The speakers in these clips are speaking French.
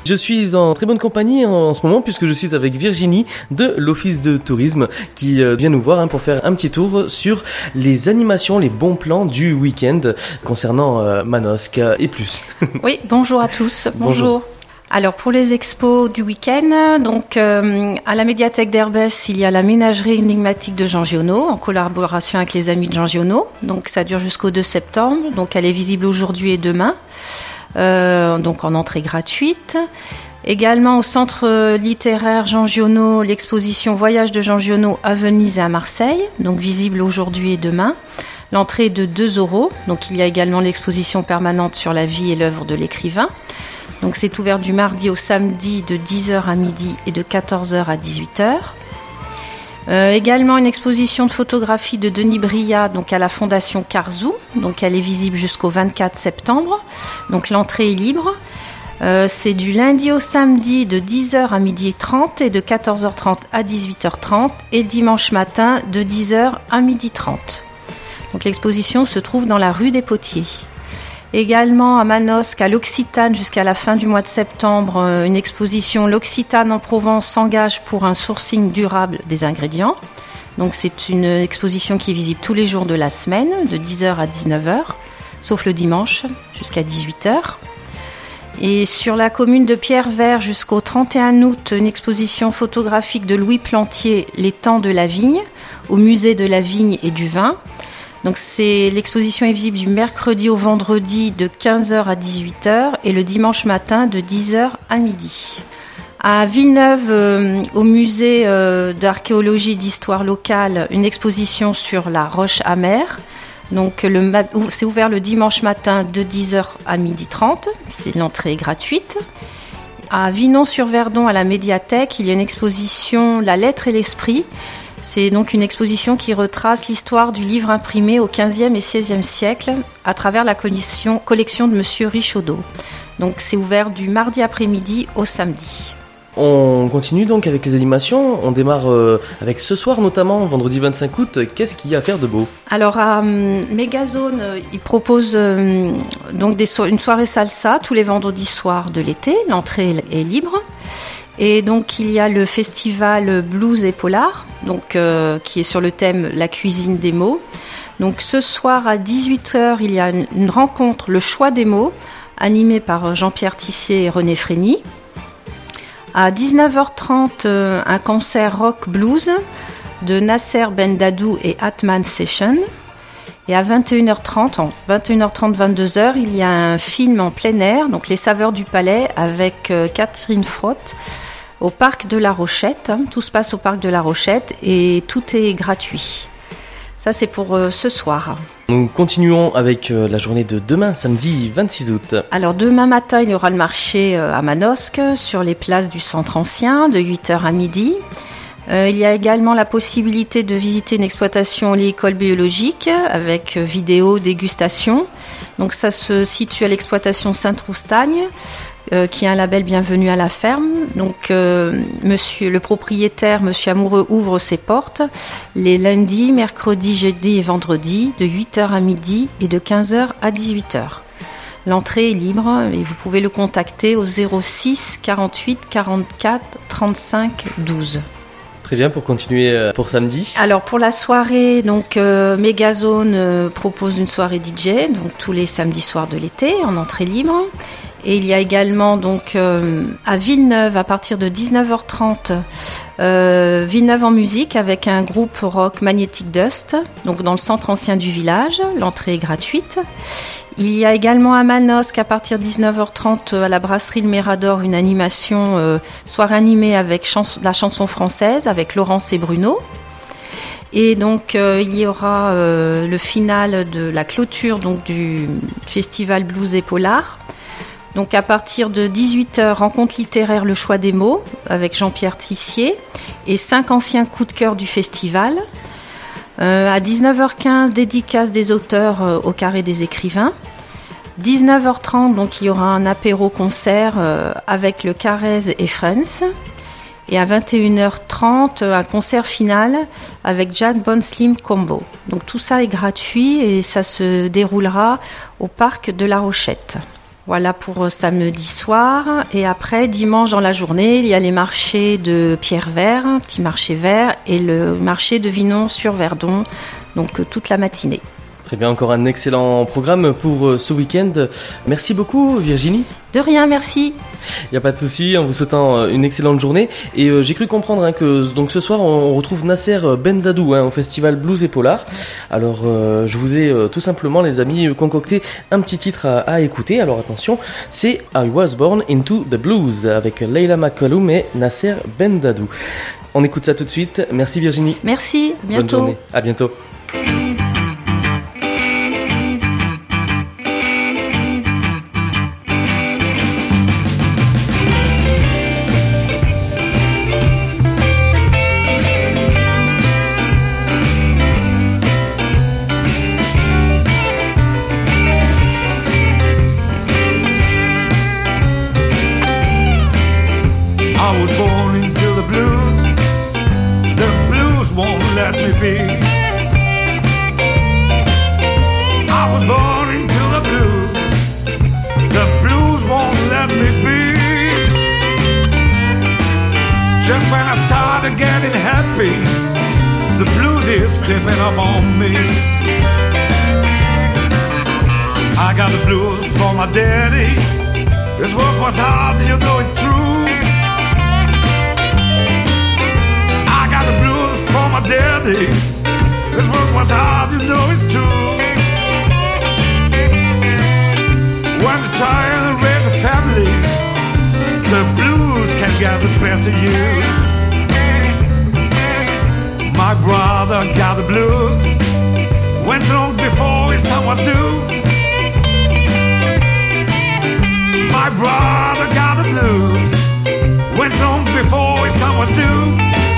Je suis en très bonne compagnie en ce moment puisque je suis avec Virginie de l'Office de tourisme qui vient nous voir pour faire un petit tour sur les animations, les bons plans du week-end concernant Manosque et plus. Oui, bonjour à tous. Bonjour. Alors pour les expos du week-end, donc à la médiathèque d'Herbès, il y a la ménagerie énigmatique de Jean Giono en collaboration avec les amis de Jean Giono. Donc ça dure jusqu'au 2 septembre. Donc elle est visible aujourd'hui et demain. Donc en entrée gratuite. Également au centre littéraire Jean Giono, l'exposition Voyage de Jean Giono à Venise et à Marseille, donc visible aujourd'hui et demain. L'entrée est de 2 €. Donc il y a également l'exposition permanente sur la vie et l'œuvre de l'écrivain. Donc c'est ouvert du mardi au samedi de 10h à midi et de 14h à 18h. Également une exposition de photographie de Denis Brillat, donc à la Fondation Carzou. Donc elle est visible jusqu'au 24 septembre. Donc l'entrée est libre. C'est du lundi au samedi de 10h à 12h30 et de 14h30 à 18h30 et dimanche matin de 10h à 12h30. Donc l'exposition se trouve dans la rue des Potiers. Également à Manosque, à l'Occitane, jusqu'à la fin du mois de septembre, une exposition L'Occitane en Provence s'engage pour un sourcing durable des ingrédients. Donc c'est une exposition qui est visible tous les jours de la semaine, de 10h à 19h, sauf le dimanche, jusqu'à 18h. Et sur la commune de Pierrevert, jusqu'au 31 août, une exposition photographique de Louis Plantier, Les temps de la vigne, au musée de la vigne et du vin. Donc l'exposition est visible du mercredi au vendredi de 15h à 18h et le dimanche matin de 10h à midi. À Villeneuve, au musée d'archéologie et d'histoire locale, une exposition sur la roche amère. Donc c'est ouvert le dimanche matin de 10h à 12h30, l'entrée est gratuite. À Vinon-sur-Verdon, à la médiathèque, il y a une exposition La lettre et l'esprit. C'est donc une exposition qui retrace l'histoire du livre imprimé au XVe et XVIe siècle à travers la collection de Monsieur Richaudot. Donc c'est ouvert du mardi après-midi au samedi. On continue donc avec les animations. On démarre avec ce soir notamment, vendredi 25 août. Qu'est-ce qu'il y a à faire de beau ? Alors à Megazone, ils proposent donc une soirée salsa tous les vendredis soirs de l'été. L'entrée est libre. Et donc il y a le festival Blues et Polar, donc qui est sur le thème La cuisine des mots. Donc ce soir à 18h, il y a une rencontre, le choix des mots, animée par Jean-Pierre Tissier et René Frény. À 19h30, un concert rock blues de Nasser Ben Dadou et Atman Session. Et à 21h30, 22h, il y a un film en plein air, donc Les Saveurs du Palais, avec Catherine Frotte, au Parc de la Rochette. Tout se passe au Parc de la Rochette et tout est gratuit. Ça, c'est pour ce soir. Nous continuons avec la journée de demain, samedi 26 août. Alors demain matin, il y aura le marché à Manosque, sur les places du centre ancien, de 8h à midi. Il y a également la possibilité de visiter une exploitation oléicole biologique avec vidéo, dégustation. Donc ça se situe à l'exploitation Sainte-Roustagne, qui a un label Bienvenue à la ferme. Donc le propriétaire, Monsieur Amoureux, ouvre ses portes les lundis, mercredis, jeudis et vendredis de 8h à midi et de 15h à 18h. L'entrée est libre et vous pouvez le contacter au 06 48 44 35 12. Très bien, pour continuer pour samedi. Alors pour la soirée, donc Megazone propose une soirée DJ, donc tous les samedis soirs de l'été en entrée libre. Et il y a également donc à Villeneuve à partir de 19h30 Villeneuve en musique avec un groupe rock Magnetic Dust, donc dans le centre ancien du village. L'entrée est gratuite. Il y a également à Manosque à partir de 19h30 à la brasserie Le Mérador une animation soirée animée avec la chanson française avec Laurence et Bruno. Et donc il y aura le final de la clôture donc du festival Blues et Polar. Donc à partir de 18h, rencontre littéraire Le Choix des mots avec Jean-Pierre Tissier et 5 anciens coups de cœur du festival. À 19h15, dédicace des auteurs au Carré des écrivains. 19h30, donc il y aura un apéro-concert avec le Carrez et Friends. Et à 21h30, un concert final avec Jack Bone Slim Combo. Donc tout ça est gratuit et ça se déroulera au Parc de la Rochette. Voilà pour samedi soir. Et après, dimanche dans la journée, il y a les marchés de Pierre-Vert, petit marché vert, et le marché de Vinon-sur-Verdon, donc toute la matinée. Très bien, encore un excellent programme pour ce week-end. Merci beaucoup Virginie. De rien, merci. Il n'y a pas de souci, en vous souhaitant une excellente journée. Et j'ai cru comprendre que donc ce soir on retrouve Nasser Bendadou au festival Blues et Polar. Alors je vous ai tout simplement les amis concocté un petit titre à écouter. Alors attention, c'est I Was Born Into the Blues avec Leila McCallum et Nasser Bendadou. On écoute ça tout de suite. Merci Virginie. Merci, à bientôt. Bonne journée, à bientôt. I was born into the blues. The blues won't let me be. I was born into the blues. The blues won't let me be. Just when I started getting happy, the blues is creeping up on me. I got the blues from my daddy. His work was hard, you know it's true. I got the blues from my daddy. His work was hard, you know it's true. When you're trying to raise a family, the blues can get the best of you. My brother got the blues. Went long before his time was due. My brother got the blues. Went long before his time was due.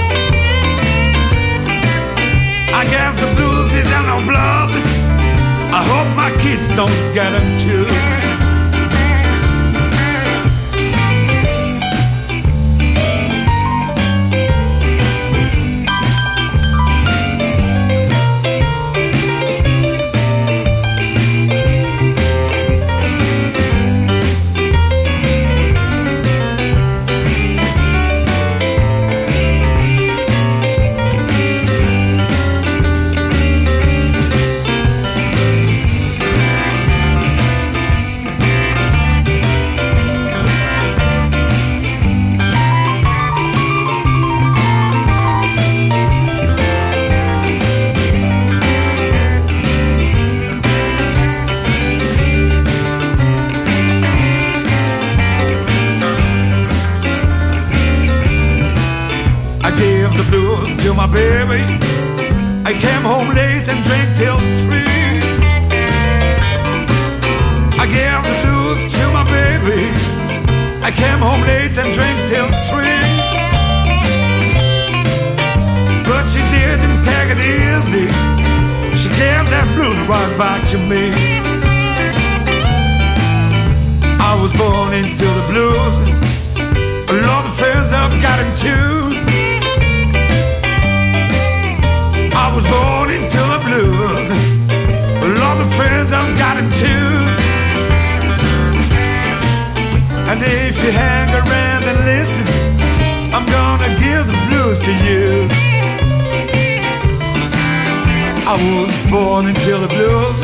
I guess the blues is in our blood. I hope my kids don't get them too. To my baby, I came home late and drank till 3. I gave the blues to my baby. I came home late and drank till 3. But she didn't take it easy. She gave that blues right back to me. I was born into the blues. A lot of friends have got him too. I was born into the blues. A lot of friends I've got him too. And if you hang around and listen, I'm gonna give the blues to you. I was born into the blues.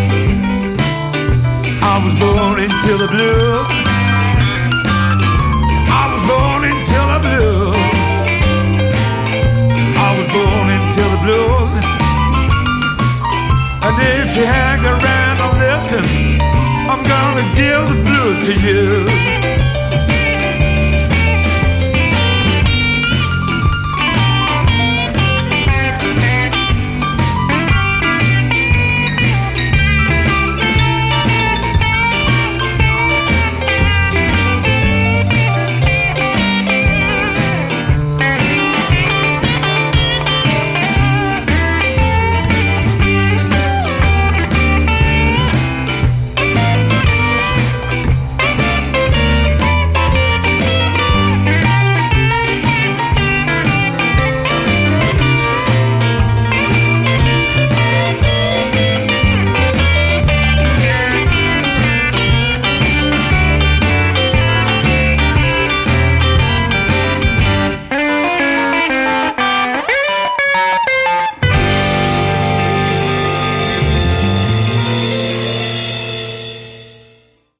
I was born into the blues. I was born into the blues. I was born into the blues. And if you hang around and listen, I'm gonna give the blues to you.